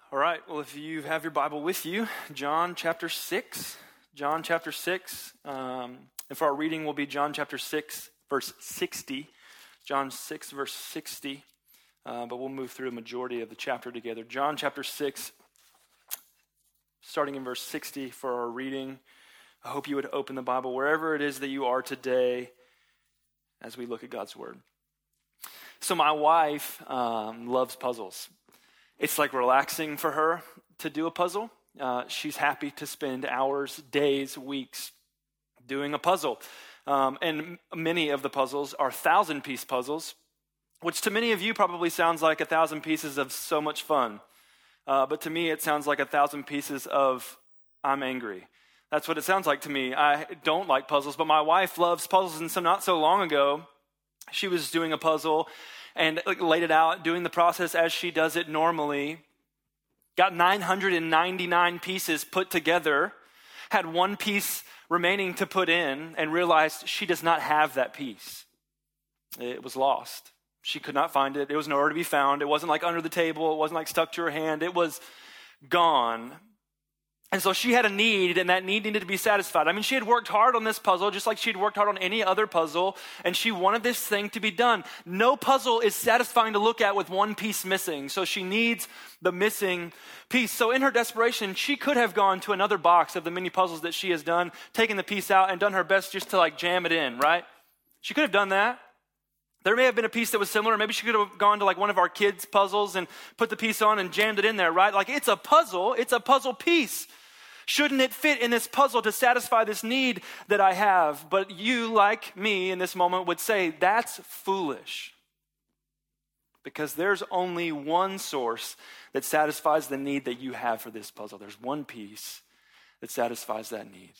All right, well, if you have your Bible with you, John chapter 6. John chapter 6. And for our reading will be John chapter 6, verse 60. John 6, verse 60. But we'll move through a majority of the chapter together. John chapter 6, starting in verse 60 for our reading. I hope you would open the Bible wherever it is that you are today as we look at God's Word. So my wife loves puzzles. It's like relaxing for her to do a puzzle. She's happy to spend hours, days, weeks doing a puzzle. And many of the puzzles are 1,000-piece puzzles, which to many of you probably sounds like 1,000 pieces of so much fun. But to me, it sounds like 1,000 pieces of I'm angry. That's what it sounds like to me. I don't like puzzles, but my wife loves puzzles. And so not so long ago, she was doing a puzzle and laid it out, doing the process as she does it normally. Got 999 pieces put together, had one piece remaining to put in, and realized she does not have that piece. It was lost. She could not find it. It was nowhere to be found. It wasn't like under the table. It wasn't like stuck to her hand. It was gone. And so she had a need, and that need needed to be satisfied. I mean, she had worked hard on this puzzle, just like she'd worked hard on any other puzzle, and she wanted this thing to be done. No puzzle is satisfying to look at with one piece missing, so she needs the missing piece. So in her desperation, she could have gone to another box of the many puzzles that she has done, taken the piece out, and done her best just to jam it in, right? She could have done that. There may have been a piece that was similar. Maybe she could have gone to one of our kids' puzzles and put the piece on and jammed it in there, right? It's a puzzle piece. Shouldn't it fit in this puzzle to satisfy this need that I have? But you, like me in this moment, would say, that's foolish. Because there's only one source that satisfies the need that you have for this puzzle. There's one piece that satisfies that need.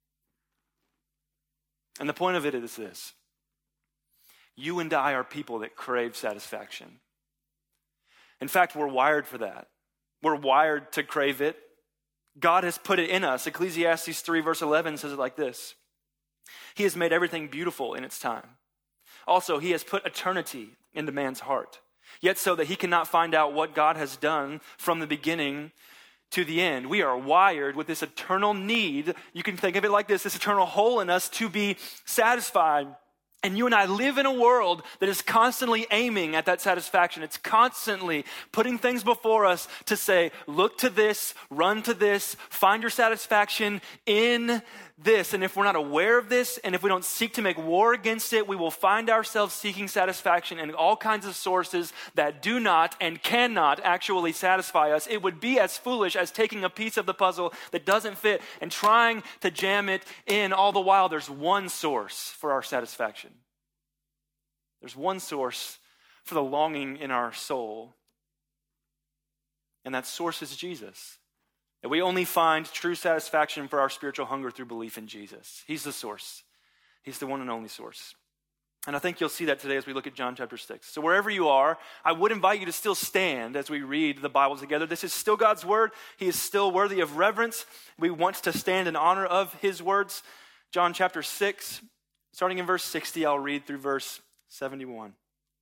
And the point of it is this. You and I are people that crave satisfaction. In fact, we're wired for that. We're wired to crave it. God has put it in us. Ecclesiastes 3 verse 11 says it like this. He has made everything beautiful in its time. Also, he has put eternity into man's heart, yet so that he cannot find out what God has done from the beginning to the end. We are wired with this eternal need. You can think of it like this eternal hole in us to be satisfied. And you and I live in a world that is constantly aiming at that satisfaction. It's constantly putting things before us to say, look to this, run to this, find your satisfaction in this. And if we're not aware of this, and if we don't seek to make war against it, we will find ourselves seeking satisfaction in all kinds of sources that do not and cannot actually satisfy us. It would be as foolish as taking a piece of the puzzle that doesn't fit and trying to jam it in. All the while, there's one source for our satisfaction. There's one source for the longing in our soul, and that source is Jesus. That we only find true satisfaction for our spiritual hunger through belief in Jesus. He's the source. He's the one and only source. And I think you'll see that today as we look at John chapter 6. So wherever you are, I would invite you to still stand as we read the Bible together. This is still God's word. He is still worthy of reverence. We want to stand in honor of his words. John chapter 6, starting in verse 60, I'll read through verse 71.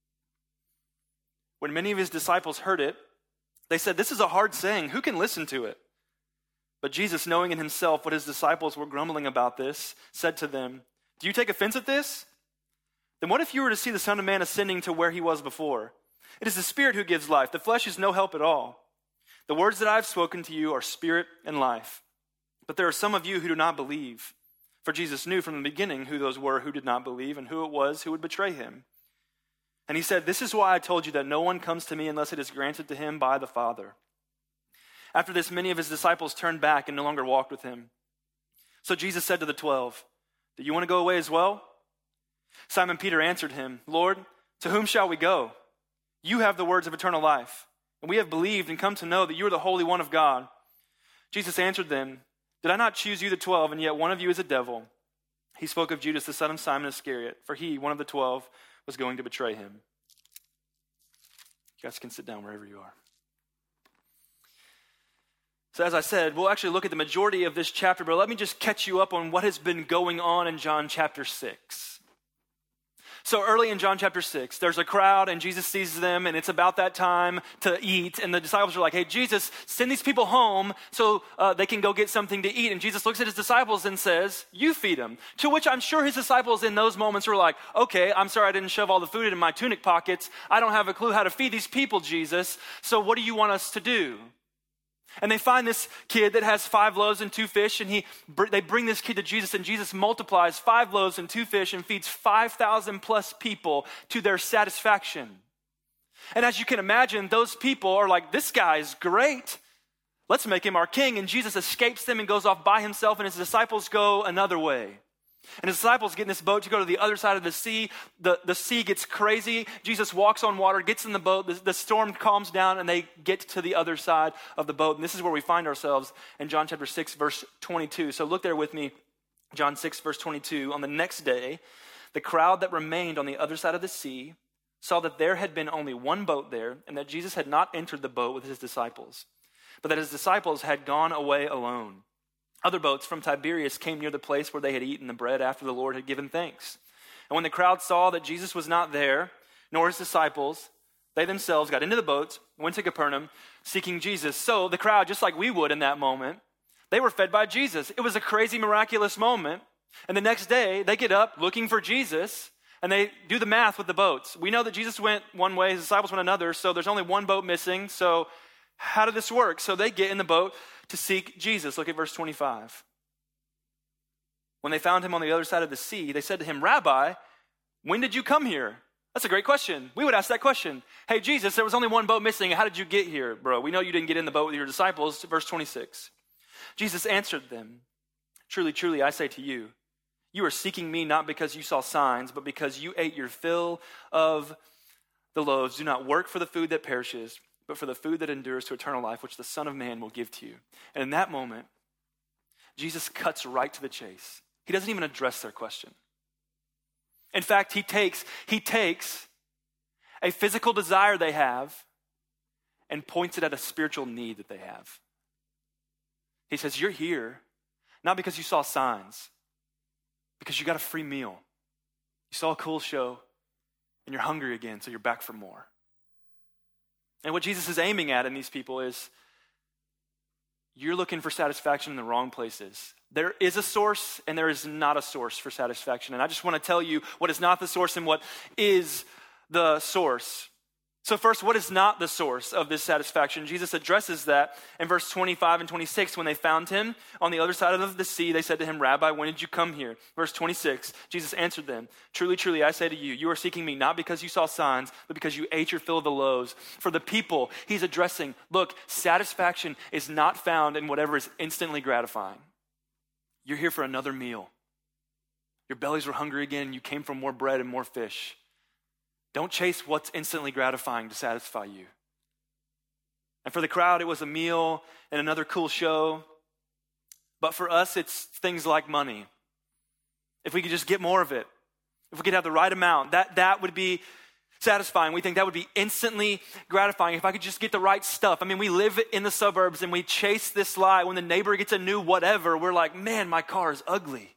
When many of his disciples heard it, they said, "This is a hard saying. Who can listen to it?" But Jesus, knowing in himself what his disciples were grumbling about this, said to them, "Do you take offense at this? Then what if you were to see the Son of Man ascending to where he was before? It is the Spirit who gives life. The flesh is no help at all. The words that I have spoken to you are spirit and life. But there are some of you who do not believe." For Jesus knew from the beginning who those were who did not believe and who it was who would betray him. And he said, "This is why I told you that no one comes to me unless it is granted to him by the Father." After this, many of his disciples turned back and no longer walked with him. So Jesus said to the 12, "Do you want to go away as well?" Simon Peter answered him, "Lord, to whom shall we go? You have the words of eternal life, and we have believed and come to know that you are the Holy One of God." Jesus answered them, "Did I not choose you the 12, and yet one of you is a devil?" He spoke of Judas, the son of Simon Iscariot, for he, one of the 12, was going to betray him. You guys can sit down wherever you are. So as I said, we'll actually look at the majority of this chapter, but let me just catch you up on what has been going on in John chapter 6. So early in John chapter 6, there's a crowd and Jesus sees them and it's about that time to eat. And the disciples are like, hey, Jesus, send these people home so they can go get something to eat. And Jesus looks at his disciples and says, you feed them. To which I'm sure his disciples in those moments were like, okay, I'm sorry I didn't shove all the food in my tunic pockets. I don't have a clue how to feed these people, Jesus. So what do you want us to do? And they find this kid that has 5 loaves and 2 fish, and they bring this kid to Jesus, and Jesus multiplies 5 loaves and 2 fish and feeds 5,000 plus people to their satisfaction. And as you can imagine, those people are like, this guy's great. Let's make him our king. And Jesus escapes them and goes off by himself, and his disciples go another way. And his disciples get in this boat to go to the other side of the sea. The sea gets crazy. Jesus walks on water, gets in the boat. The storm calms down, and they get to the other side of the boat. And this is where we find ourselves in John chapter 6, verse 22. So look there with me, John 6, verse 22. On the next day, the crowd that remained on the other side of the sea saw that there had been only one boat there, and that Jesus had not entered the boat with his disciples, but that his disciples had gone away alone. Other boats from Tiberias came near the place where they had eaten the bread after the Lord had given thanks. And when the crowd saw that Jesus was not there, nor his disciples, they themselves got into the boats, went to Capernaum, seeking Jesus. So the crowd, just like we would in that moment, they were fed by Jesus. It was a crazy, miraculous moment. And the next day, they get up looking for Jesus, and they do the math with the boats. We know that Jesus went one way, his disciples went another, so there's only one boat missing. So how did this work? So they get in the boat to seek Jesus. Look at verse 25. When they found him on the other side of the sea, they said to him, Rabbi, when did you come here? That's a great question. We would ask that question. Hey, Jesus, there was only one boat missing. How did you get here, bro? We know you didn't get in the boat with your disciples. Verse 26. Jesus answered them, truly, truly, I say to you, you are seeking me not because you saw signs, but because you ate your fill of the loaves. Do not work for the food that perishes, but for the food that endures to eternal life, which the Son of Man will give to you. And in that moment, Jesus cuts right to the chase. He doesn't even address their question. In fact, he takes a physical desire they have and points it at a spiritual need that they have. He says, you're here not because you saw signs, because you got a free meal. You saw a cool show, and you're hungry again, so you're back for more. And what Jesus is aiming at in these people is, you're looking for satisfaction in the wrong places. There is a source and there is not a source for satisfaction. And I just want to tell you what is not the source and what is the source. So first, what is not the source of this satisfaction? Jesus addresses that in verse 25 and 26. When they found him on the other side of the sea, they said to him, Rabbi, when did you come here? Verse 26, Jesus answered them, truly, truly, I say to you, you are seeking me not because you saw signs, but because you ate your fill of the loaves. For the people he's addressing, look, satisfaction is not found in whatever is instantly gratifying. You're here for another meal. Your bellies were hungry again, and you came for more bread and more fish. Don't chase what's instantly gratifying to satisfy you. And for the crowd, it was a meal and another cool show. But for us, it's things like money. If we could just get more of it, if we could have the right amount, that would be satisfying. We think that would be instantly gratifying if I could just get the right stuff. I mean, we live in the suburbs and we chase this lie. When the neighbor gets a new whatever, we're like, man, my car is ugly.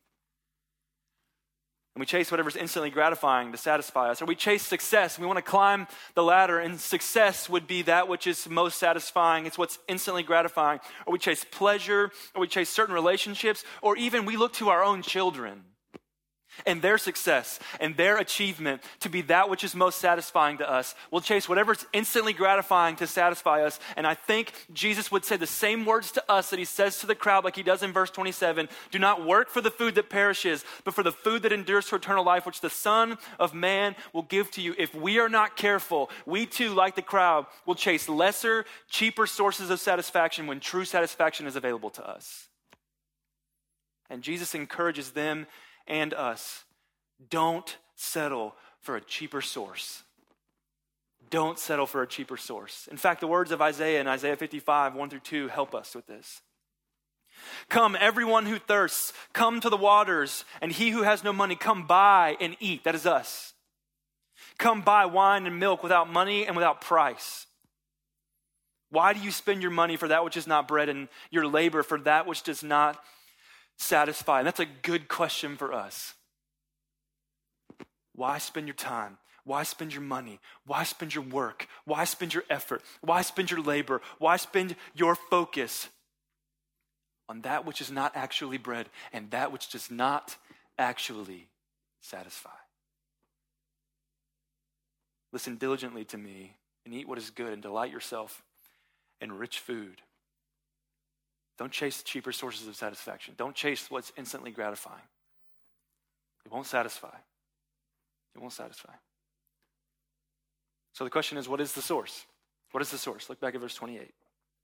And we chase whatever's instantly gratifying to satisfy us. Or we chase success. We want to climb the ladder, and success would be that which is most satisfying. It's what's instantly gratifying. Or we chase pleasure, or we chase certain relationships, or even we look to our own children and their success and their achievement to be that which is most satisfying to us. We'll chase whatever's instantly gratifying to satisfy us. And I think Jesus would say the same words to us that he says to the crowd like he does in verse 27. Do not work for the food that perishes, but for the food that endures to eternal life, which the Son of Man will give to you. If we are not careful, we too, like the crowd, will chase lesser, cheaper sources of satisfaction when true satisfaction is available to us. And Jesus encourages them and us, don't settle for a cheaper source. Don't settle for a cheaper source. In fact, the words of Isaiah in Isaiah 55, 1-2 help us with this. Come, everyone who thirsts, come to the waters, and he who has no money, come buy and eat. That is us. Come buy wine and milk without money and without price. Why do you spend your money for that which is not bread and your labor for that which does not satisfy? And that's a good question for us. Why spend your time? Why spend your money? Why spend your work? Why spend your effort? Why spend your labor? Why spend your focus on that which is not actually bread and that which does not actually satisfy? Listen diligently to me and eat what is good and delight yourself in rich food. Don't chase cheaper sources of satisfaction. Don't chase what's instantly gratifying. It won't satisfy. It won't satisfy. So the question is, what is the source? What is the source? Look back at verse 28.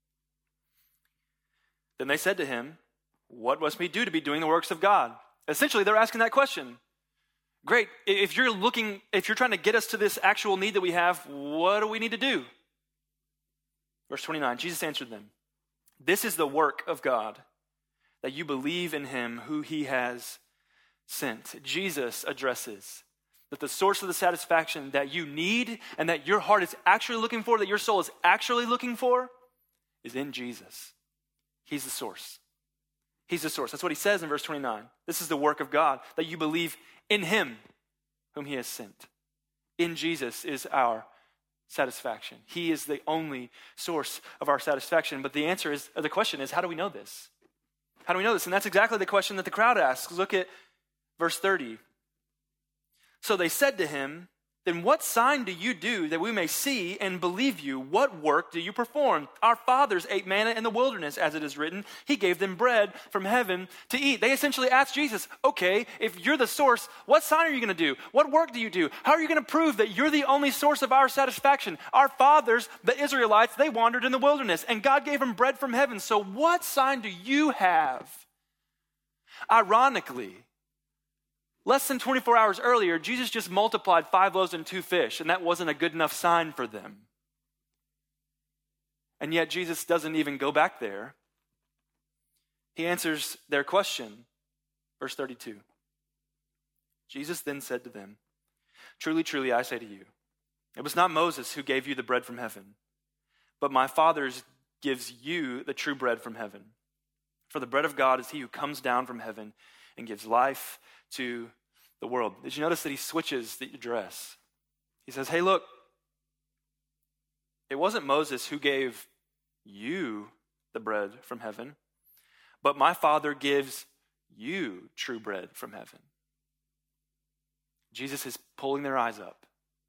Then they said to him, what must we do to be doing the works of God? Essentially, they're asking that question. Great, if you're trying to get us to this actual need that we have, what do we need to do? Verse 29, Jesus answered them, this is the work of God, that you believe in him who he has sent. Jesus addresses that the source of the satisfaction that you need and that your heart is actually looking for, that your soul is actually looking for, is in Jesus. He's the source. He's the source. That's what he says in verse 29. This is the work of God, that you believe in him whom he has sent. In Jesus is our satisfaction. He is the only source of our satisfaction. But the question is, how do we know this? How do we know this? And that's exactly the question that the crowd asks. Look at verse 30. So they said to him, then what sign do you do that we may see and believe you? What work do you perform? Our fathers ate manna in the wilderness, as it is written. He gave them bread from heaven to eat. They essentially asked Jesus, okay, if you're the source, what sign are you going to do? What work do you do? How are you going to prove that you're the only source of our satisfaction? Our fathers, the Israelites, they wandered in the wilderness, and God gave them bread from heaven. So what sign do you have? Ironically, less than 24 hours earlier, Jesus just multiplied 5 loaves and 2 fish, and that wasn't a good enough sign for them. And yet Jesus doesn't even go back there. He answers their question. Verse 32. Jesus then said to them, truly, truly, I say to you, it was not Moses who gave you the bread from heaven, but my Father gives you the true bread from heaven. For the bread of God is he who comes down from heaven and gives life to the world. Did you notice that he switches the address? He says, hey, look, it wasn't Moses who gave you the bread from heaven, but my Father gives you true bread from heaven. Jesus is pulling their eyes up.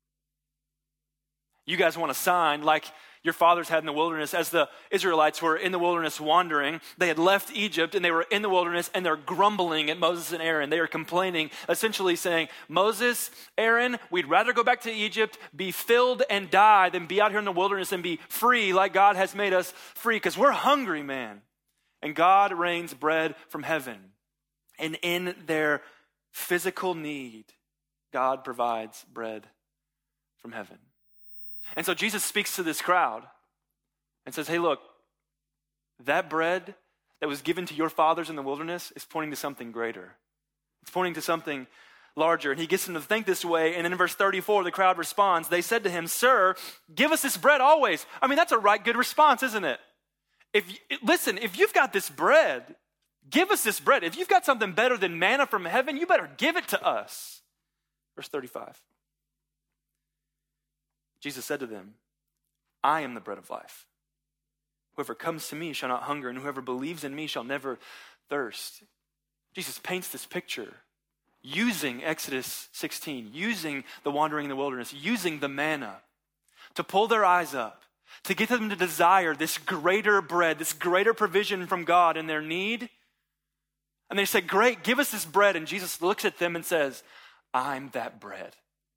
You guys want a sign like your fathers had in the wilderness. As the Israelites were in the wilderness wandering, they had left Egypt and they were in the wilderness and they're grumbling at Moses and Aaron. They are complaining, essentially saying, Moses, Aaron, we'd rather go back to Egypt, be filled and die than be out here in the wilderness and be free like God has made us free, because we're hungry, man. And God rains bread from heaven. And in their physical need, God provides bread from heaven. And so Jesus speaks to this crowd and says, hey, look, that bread that was given to your fathers in the wilderness is pointing to something greater. It's pointing to something larger. And he gets them to think this way. And then in verse 34, the crowd responds. They said to him, sir, give us this bread always. I mean, that's a right good response, isn't it? Listen, if you've got this bread, give us this bread. If you've got something better than manna from heaven, you better give it to us. Verse 35. Jesus said to them, I am the bread of life. Whoever comes to me shall not hunger, and whoever believes in me shall never thirst. Jesus paints this picture using Exodus 16, using the wandering in the wilderness, using the manna to pull their eyes up, to get them to desire this greater bread, this greater provision from God in their need. And they said, great, give us this bread. And Jesus looks at them and says, I'm that bread.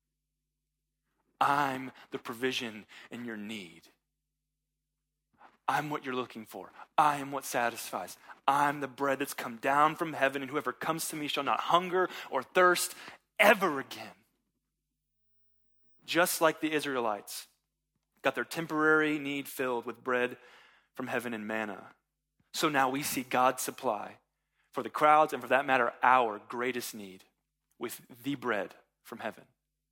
I'm the provision in your need. I'm what you're looking for. I am what satisfies. I'm the bread that's come down from heaven, and whoever comes to me shall not hunger or thirst ever again. Just like the Israelites got their temporary need filled with bread from heaven and manna, so now we see God supply for the crowds, and for that matter, our greatest need with the bread from heaven.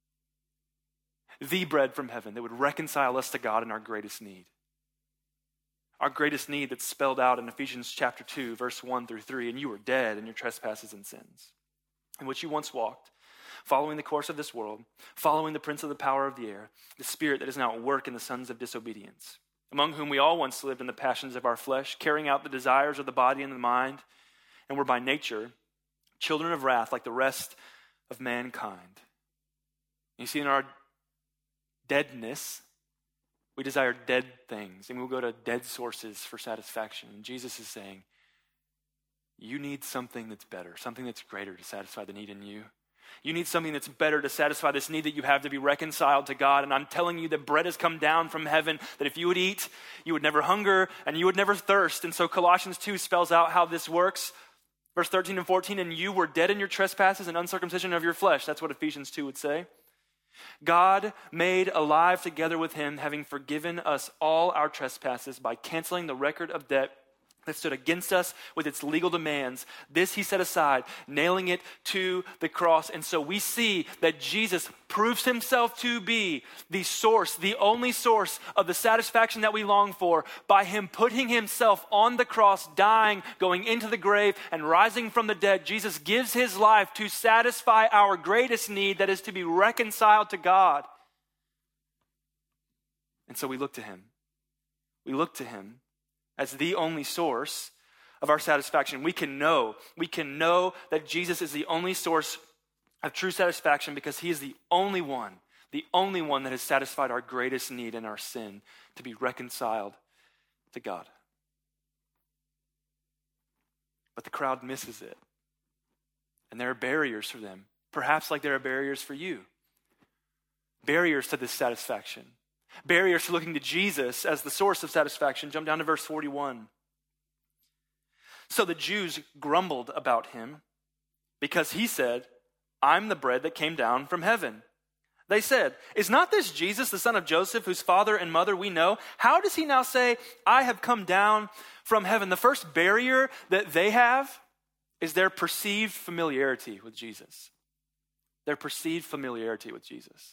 The bread from heaven that would reconcile us to God in our greatest need. Our greatest need that's spelled out in Ephesians chapter 2, verse 1 through 3. And you were dead in your trespasses and sins, in which you once walked, following the course of this world, following the prince of the power of the air, the spirit that is now at work in the sons of disobedience, among whom we all once lived in the passions of our flesh, carrying out the desires of the body and the mind, and were by nature children of wrath like the rest of mankind. You see, in our deadness, we desire dead things, and we'll go to dead sources for satisfaction. And Jesus is saying, you need something that's better, something that's greater to satisfy the need in you. You need something that's better to satisfy this need that you have to be reconciled to God. And I'm telling you that bread has come down from heaven, that if you would eat, you would never hunger and you would never thirst. And so Colossians 2 spells out how this works. Verse 13 and 14, and you were dead in your trespasses and uncircumcision of your flesh. That's what Ephesians 2 would say. God made alive together with him, having forgiven us all our trespasses by canceling the record of debt that stood against us with its legal demands. This he set aside, nailing it to the cross. And so we see that Jesus proves himself to be the source, the only source of the satisfaction that we long for, by him putting himself on the cross, dying, going into the grave, and rising from the dead. Jesus gives his life to satisfy our greatest need, that is to be reconciled to God. And so we look to him. We look to him as the only source of our satisfaction. We can know that Jesus is the only source of true satisfaction because he is the only one that has satisfied our greatest need in our sin, to be reconciled to God. But the crowd misses it. And there are barriers for them, perhaps like there are barriers for you. Barriers to this satisfaction. Barriers to looking to Jesus as the source of satisfaction. Jump down to verse 41. So the Jews grumbled about him because he said, I'm the bread that came down from heaven. They said, is not this Jesus, the son of Joseph, whose father and mother we know? How does he now say, I have come down from heaven? The first barrier that they have is their perceived familiarity with Jesus. Their perceived familiarity with Jesus.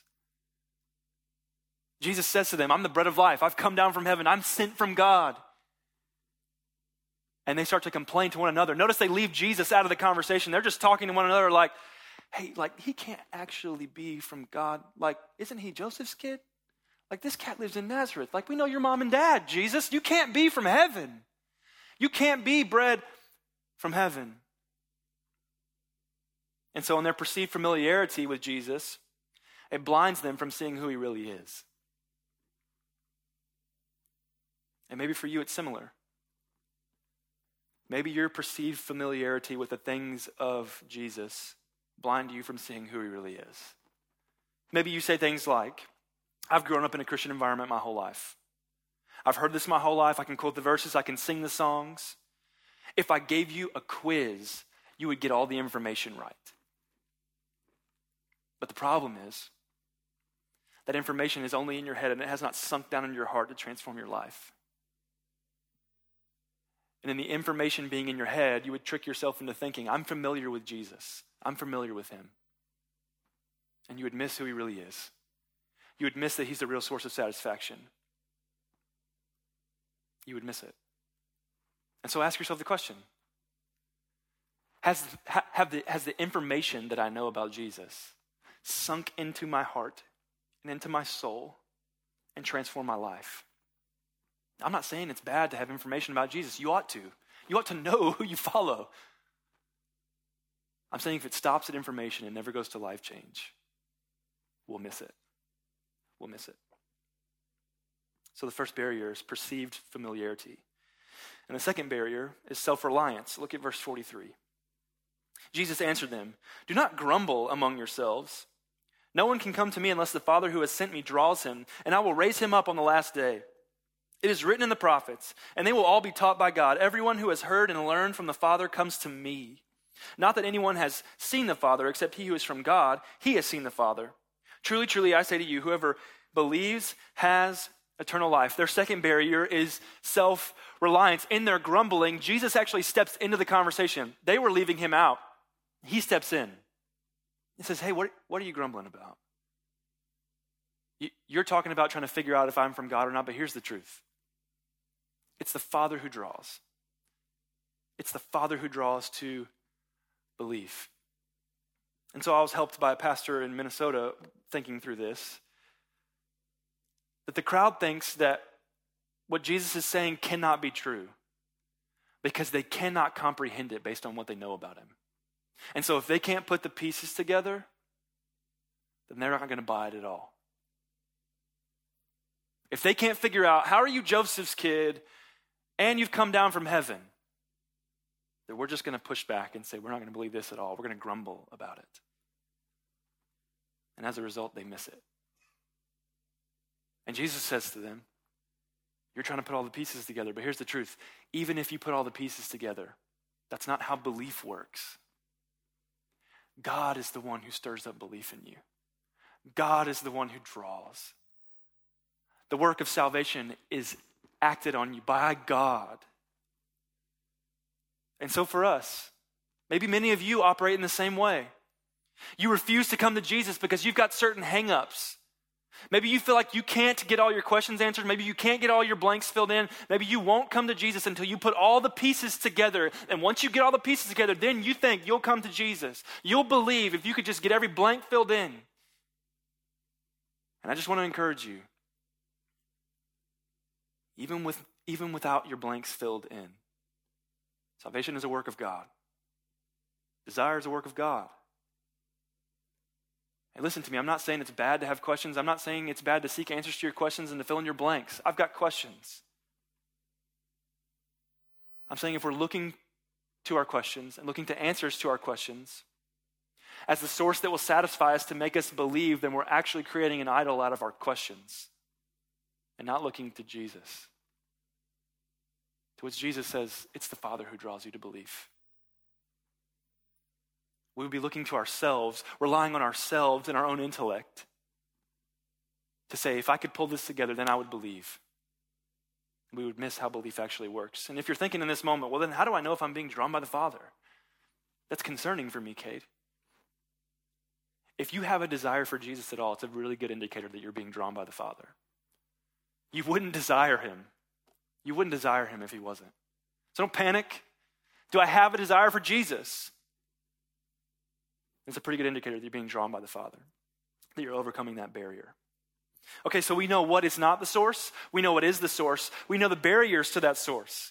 Jesus says to them, I'm the bread of life. I've come down from heaven. I'm sent from God. And they start to complain to one another. Notice they leave Jesus out of the conversation. They're just talking to one another like, hey, like he can't actually be from God. Like, isn't he Joseph's kid? Like, this cat lives in Nazareth. Like, we know your mom and dad, Jesus. You can't be from heaven. You can't be bread from heaven. And so in their perceived familiarity with Jesus, it blinds them from seeing who he really is. And maybe for you it's similar. Maybe your perceived familiarity with the things of Jesus blind you from seeing who he really is. Maybe you say things like, I've grown up in a Christian environment my whole life. I've heard this my whole life. I can quote the verses. I can sing the songs. If I gave you a quiz, you would get all the information right. But the problem is that information is only in your head and it has not sunk down into your heart to transform your life. And in the information being in your head, you would trick yourself into thinking, I'm familiar with Jesus. I'm familiar with him. And you would miss who he really is. You would miss that he's the real source of satisfaction. You would miss it. And so ask yourself the question, has the information that I know about Jesus sunk into my heart and into my soul and transformed my life? I'm not saying it's bad to have information about Jesus. You ought to. You ought to know who you follow. I'm saying if it stops at information and never goes to life change, we'll miss it. We'll miss it. So the first barrier is perceived familiarity. And the second barrier is self-reliance. Look at verse 43. Jesus answered them, do not grumble among yourselves. No one can come to me unless the Father who has sent me draws him, and I will raise him up on the last day. It is written in the prophets, and they will all be taught by God. Everyone who has heard and learned from the Father comes to me. Not that anyone has seen the Father except he who is from God. He has seen the Father. Truly, truly, I say to you, whoever believes has eternal life. Their second barrier is self-reliance. In their grumbling, Jesus actually steps into the conversation. They were leaving him out. He steps in. He says, hey, what are you grumbling about? You're talking about trying to figure out if I'm from God or not, but here's the truth. It's the Father who draws. It's the Father who draws to belief. And so I was helped by a pastor in Minnesota thinking through this, that the crowd thinks that what Jesus is saying cannot be true because they cannot comprehend it based on what they know about him. And so if they can't put the pieces together, then they're not going to buy it at all. If they can't figure out, how are you Joseph's kid and you've come down from heaven, then we're just going to push back and say, we're not going to believe this at all. We're going to grumble about it. And as a result, they miss it. And Jesus says to them, you're trying to put all the pieces together, but here's the truth. Even if you put all the pieces together, that's not how belief works. God is the one who stirs up belief in you. God is the one who draws. The work of salvation is acted on you by God. And so for us, maybe many of you operate in the same way. You refuse to come to Jesus because you've got certain hang-ups. Maybe you feel like you can't get all your questions answered. Maybe you can't get all your blanks filled in. Maybe you won't come to Jesus until you put all the pieces together. And once you get all the pieces together, then you think you'll come to Jesus. You'll believe if you could just get every blank filled in. And I just want to encourage you, even without your blanks filled in, salvation is a work of God. Desire is a work of God. Hey, listen to me. I'm not saying it's bad to have questions. I'm not saying it's bad to seek answers to your questions and to fill in your blanks. I've got questions. I'm saying if we're looking to our questions and looking to answers to our questions as the source that will satisfy us to make us believe, then we're actually creating an idol out of our questions and not looking to Jesus. To which Jesus says, it's the Father who draws you to belief. We would be looking to ourselves, relying on ourselves and our own intellect to say, if I could pull this together, then I would believe. We would miss how belief actually works. And if you're thinking in this moment, well, then how do I know if I'm being drawn by the Father? That's concerning for me, Kate. If you have a desire for Jesus at all, it's a really good indicator that you're being drawn by the Father. You wouldn't desire him. You wouldn't desire him if he wasn't. So don't panic. Do I have a desire for Jesus? It's a pretty good indicator that you're being drawn by the Father, that you're overcoming that barrier. Okay, so we know what is not the source. We know what is the source. We know the barriers to that source.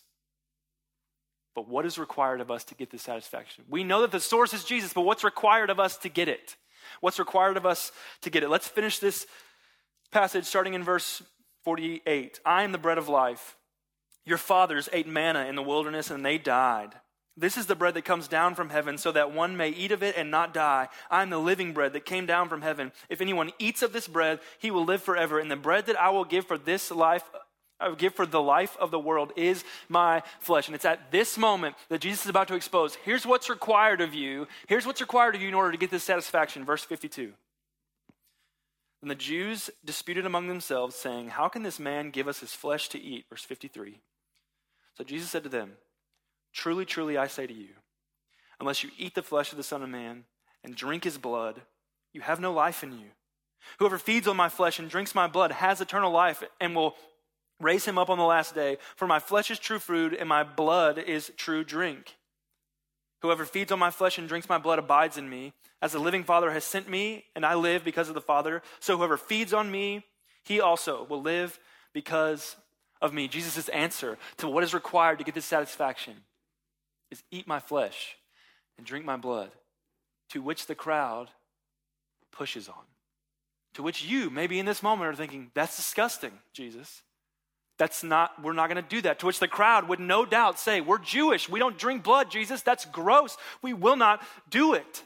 But what is required of us to get this satisfaction? We know that the source is Jesus, but what's required of us to get it? What's required of us to get it? Let's finish this passage starting in verse 48. I am the bread of life. Your fathers ate manna in the wilderness and they died. This is the bread that comes down from heaven so that one may eat of it and not die. I am the living bread that came down from heaven. If anyone eats of this bread, he will live forever. And the bread that I will give for this life, I will give for the life of the world is my flesh. And it's at this moment that Jesus is about to expose, here's what's required of you. Here's what's required of you in order to get this satisfaction. Verse 52. And the Jews disputed among themselves, saying, how can this man give us his flesh to eat? Verse 53. So Jesus said to them, truly, truly, I say to you, unless you eat the flesh of the Son of Man and drink his blood, you have no life in you. Whoever feeds on my flesh and drinks my blood has eternal life and will raise him up on the last day. For my flesh is true food and my blood is true drink. Whoever feeds on my flesh and drinks my blood abides in me. As the living Father has sent me and I live because of the Father, so whoever feeds on me, he also will live because of me. Jesus' answer to what is required to get this satisfaction is eat my flesh and drink my blood, to which the crowd pushes on. To which you, maybe in this moment, are thinking, that's disgusting, Jesus. We're not going to do that. To which the crowd would no doubt say, we're Jewish. We don't drink blood, Jesus. That's gross. We will not do it.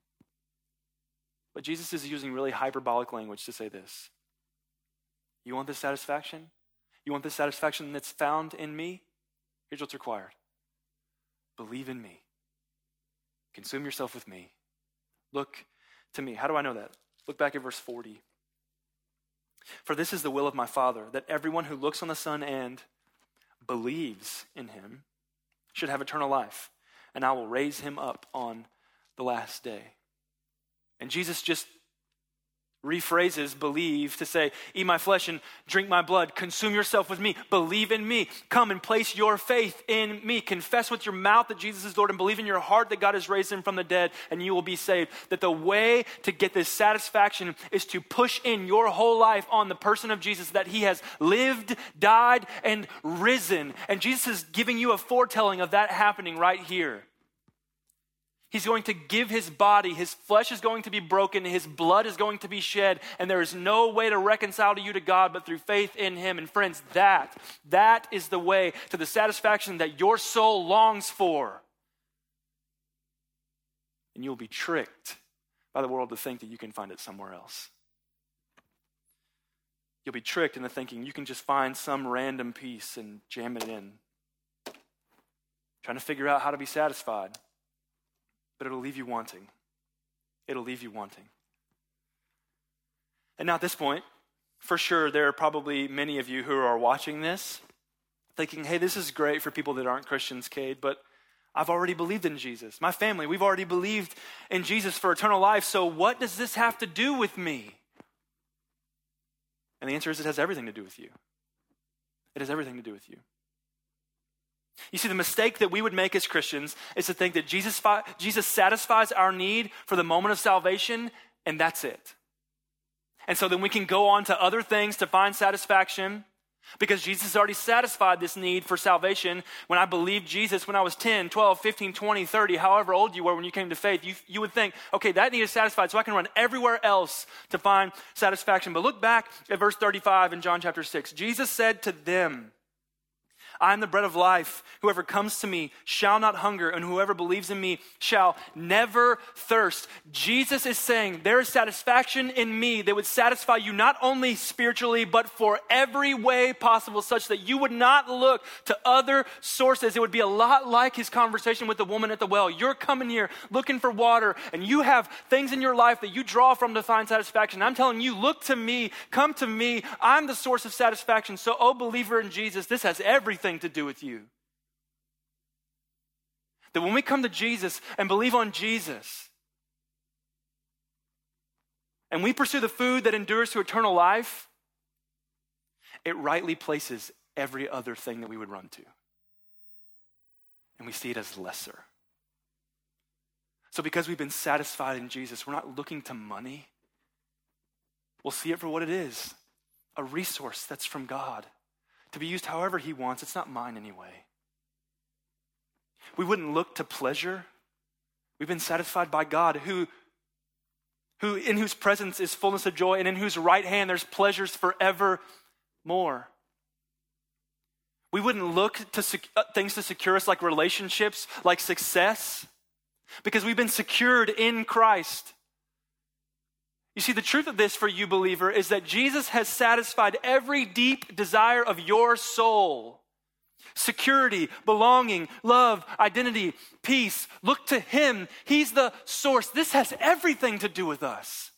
But Jesus is using really hyperbolic language to say this. You want this satisfaction? You want this satisfaction that's found in me? Here's what's required. Believe in me. Consume yourself with me. Look to me. How do I know that? Look back at verse 40. For this is the will of my Father, that everyone who looks on the Son and believes in him should have eternal life, and I will raise him up on the last day. And Jesus just rephrases believe to say, eat my flesh and drink my blood, consume yourself with me, believe in me, come and place your faith in me, confess with your mouth that Jesus is Lord and believe in your heart that God has raised him from the dead and you will be saved. That the way to get this satisfaction is to push in your whole life on the person of Jesus, that he has lived, died, and risen. And Jesus is giving you a foretelling of that happening right here. He's going to give his body, his flesh is going to be broken, his blood is going to be shed, and there is no way to reconcile to you to God but through faith in him. And friends, that is the way to the satisfaction that your soul longs for. And you'll be tricked by the world to think that you can find it somewhere else. You'll be tricked into thinking you can just find some random piece and jam it in. Trying to figure out how to be satisfied. But it'll leave you wanting. It'll leave you wanting. And now at this point, for sure, there are probably many of you who are watching this thinking, hey, this is great for people that aren't Christians, Cade, but I've already believed in Jesus. My family, we've already believed in Jesus for eternal life, so what does this have to do with me? And the answer is it has everything to do with you. It has everything to do with you. You see, the mistake that we would make as Christians is to think that Jesus satisfies our need for the moment of salvation, and that's it. And so then we can go on to other things to find satisfaction because Jesus has already satisfied this need for salvation. When I believed Jesus when I was 10, 12, 15, 20, 30, however old you were when you came to faith, you would think, okay, that need is satisfied, so I can run everywhere else to find satisfaction. But look back at verse 35 in John chapter 6. Jesus said to them, I am the bread of life. Whoever comes to me shall not hunger, and whoever believes in me shall never thirst. Jesus is saying there is satisfaction in me that would satisfy you not only spiritually, but for every way possible, such that you would not look to other sources. It would be a lot like his conversation with the woman at the well. You're coming here looking for water, and you have things in your life that you draw from to find satisfaction. I'm telling you, look to me, come to me. I'm the source of satisfaction. So, oh, believer in Jesus, this has everything to do with you. That when we come to Jesus and believe on Jesus, and we pursue the food that endures to eternal life, it rightly places every other thing that we would run to. And we see it as lesser. So because we've been satisfied in Jesus, we're not looking to money. We'll see it for what it is, a resource that's from God, to be used however he wants. It's not mine anyway. We wouldn't look to pleasure. We've been satisfied by God, who in whose presence is fullness of joy, and in whose right hand there's pleasures forevermore. We wouldn't look to things to secure us like relationships, like success, because we've been secured in Christ. You see, the truth of this for you, believer, is that Jesus has satisfied every deep desire of your soul. Security, belonging, love, identity, peace. Look to him. He's the source. This has everything to do with us.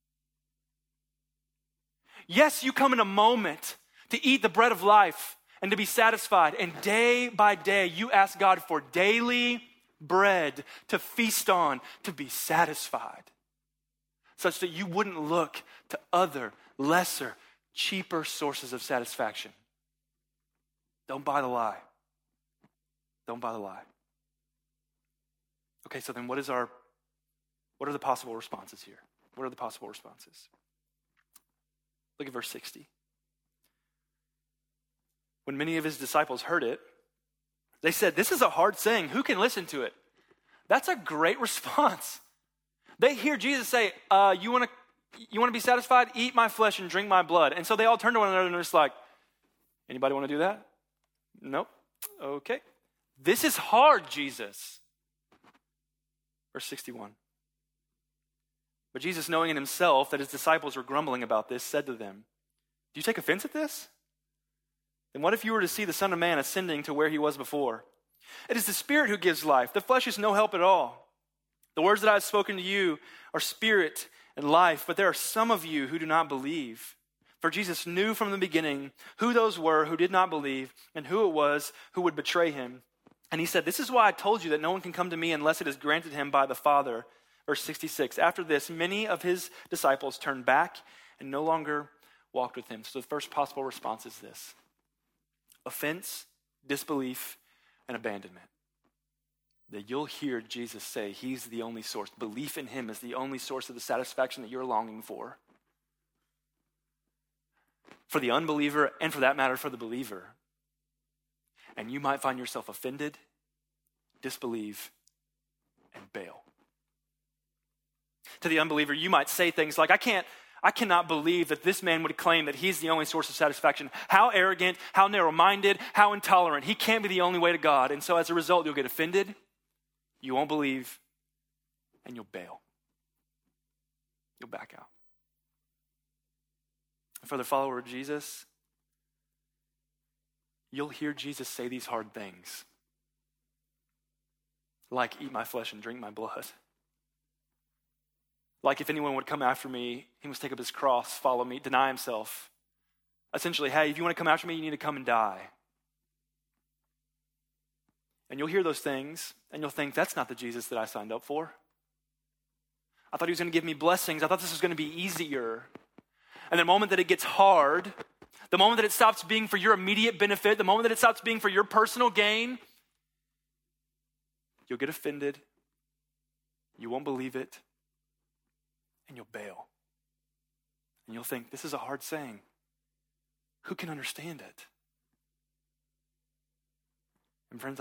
Yes, you come in a moment to eat the bread of life and to be satisfied. And day by day, you ask God for daily bread to feast on, to be satisfied, such that you wouldn't look to other, lesser, cheaper sources of satisfaction. Don't buy the lie. Don't buy the lie. Okay, so then what are the possible responses here? What are the possible responses? Look at verse 60. When many of his disciples heard it, they said, this is a hard saying. Who can listen to it? That's a great response. They hear Jesus say, you want to be satisfied? Eat my flesh and drink my blood. And so they all turn to one another and they're just like, anybody want to do that? Nope. Okay. This is hard, Jesus. Verse 61. But Jesus, knowing in himself that his disciples were grumbling about this, said to them, do you take offense at this? Then what if you were to see the Son of Man ascending to where he was before? It is the Spirit who gives life. The flesh is no help at all. The words that I have spoken to you are spirit and life, but there are some of you who do not believe. For Jesus knew from the beginning who those were who did not believe and who it was who would betray him. And he said, this is why I told you that no one can come to me unless it is granted him by the Father. Verse 66, after this, many of his disciples turned back and no longer walked with him. So the first possible response is this: offense, disbelief, and abandonment. That you'll hear Jesus say he's the only source. Belief in him is the only source of the satisfaction that you're longing for. For the unbeliever, and for that matter, for the believer. And you might find yourself offended, disbelieve, and bail. To the unbeliever, you might say things like, I cannot believe that this man would claim that he's the only source of satisfaction. How arrogant, how narrow-minded, how intolerant. He can't be the only way to God. And so as a result, you'll get offended, you won't believe, and you'll bail. You'll back out. For the follower of Jesus, you'll hear Jesus say these hard things. Like, eat my flesh and drink my blood. Like, if anyone would come after me, he must take up his cross, follow me, deny himself. Essentially, hey, if you want to come after me, you need to come and die. And you'll hear those things, and you'll think, that's not the Jesus that I signed up for. I thought he was going to give me blessings. I thought this was going to be easier. And the moment that it gets hard, the moment that it stops being for your immediate benefit, the moment that it stops being for your personal gain, you'll get offended, you won't believe it, and you'll bail. And you'll think, this is a hard saying. Who can understand it? And friends,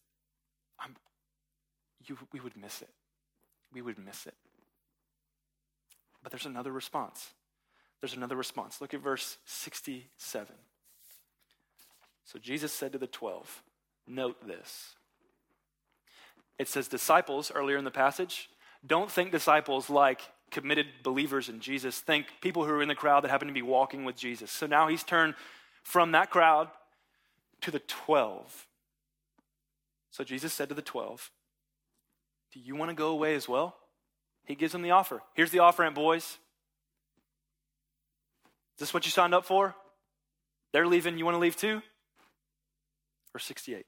we would miss it. We would miss it. But there's another response. There's another response. Look at verse 67. So Jesus said to the 12, note this. It says disciples earlier in the passage. Don't think disciples like committed believers in Jesus. Think people who are in the crowd that happen to be walking with Jesus. So now he's turned from that crowd to the 12. So Jesus said to the 12, do you want to go away as well? He gives them the offer. Here's the off-ramp, boys. Is this what you signed up for? They're leaving. You want to leave too? Verse 68.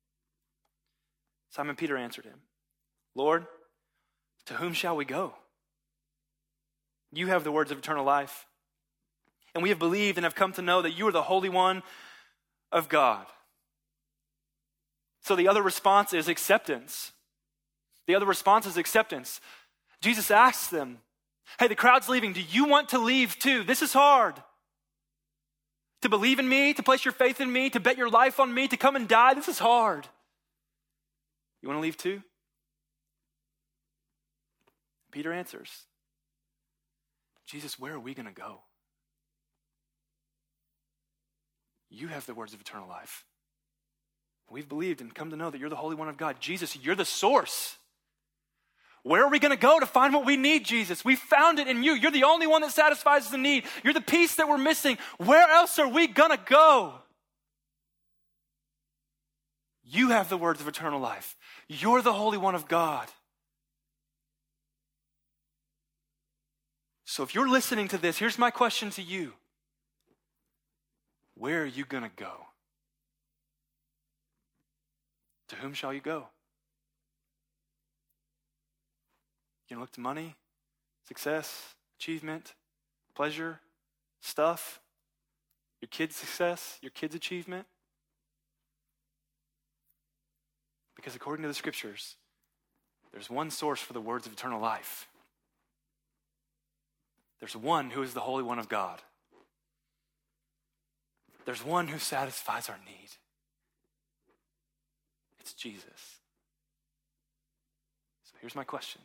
Simon Peter answered him, Lord, to whom shall we go? You have the words of eternal life. And we have believed and have come to know that you are the Holy One of God. So the other response is acceptance. The other response is acceptance. Jesus asks them, hey, the crowd's leaving. Do you want to leave too? This is hard. To believe in me, to place your faith in me, to bet your life on me, to come and die, this is hard. You want to leave too? Peter answers, Jesus, where are we going to go? You have the words of eternal life. We've believed and come to know that you're the Holy One of God. Jesus, you're the source. Where are we going to go to find what we need, Jesus? We found it in you. You're the only one that satisfies the need. You're the piece that we're missing. Where else are we going to go? You have the words of eternal life. You're the Holy One of God. So if you're listening to this, here's my question to you. Where are you going to go? To whom shall you go? You can look to money, success, achievement, pleasure, stuff, your kid's success, your kid's achievement. Because according to the scriptures, there's one source for the words of eternal life. There's one who is the Holy One of God. There's one who satisfies our need. It's Jesus. So here's my question.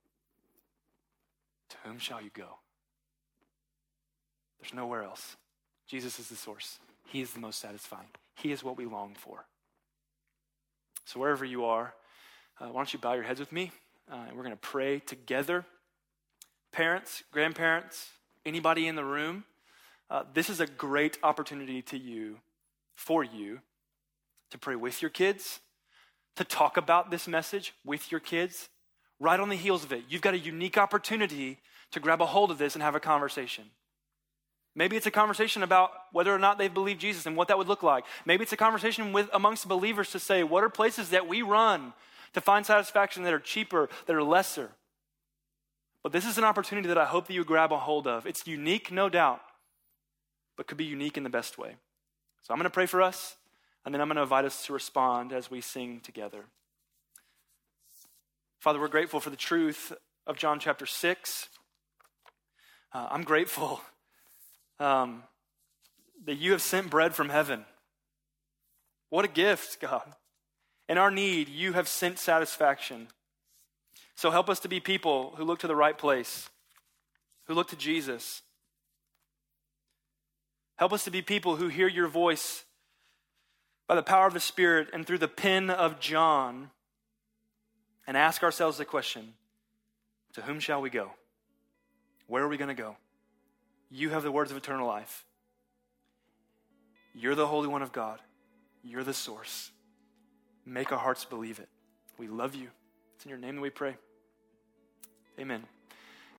To whom shall you go? There's nowhere else. Jesus is the source. He is the most satisfying. He is what we long for. So wherever you are, why don't you bow your heads with me? And we're going to pray together. Parents, grandparents, anybody in the room, this is a great opportunity for you to pray with your kids, to talk about this message with your kids. Right on the heels of it, you've got a unique opportunity to grab a hold of this and have a conversation. Maybe it's a conversation about whether or not they've believed Jesus and what that would look like. Maybe it's a conversation amongst believers to say, what are places that we run to find satisfaction that are cheaper, that are lesser? But this is an opportunity that I hope that you grab a hold of. It's unique, no doubt, but could be unique in the best way. So I'm going to pray for us, and then I'm going to invite us to respond as we sing together. Father, we're grateful for the truth of John chapter 6. I'm grateful that you have sent bread from heaven. What a gift, God. In our need, you have sent satisfaction. So help us to be people who look to the right place, who look to Jesus. Help us to be people who hear your voice by the power of the Spirit and through the pen of John, and ask ourselves the question, to whom shall we go? Where are we going to go? You have the words of eternal life. You're the Holy One of God. You're the source. Make our hearts believe it. We love you. It's in your name that we pray. Amen.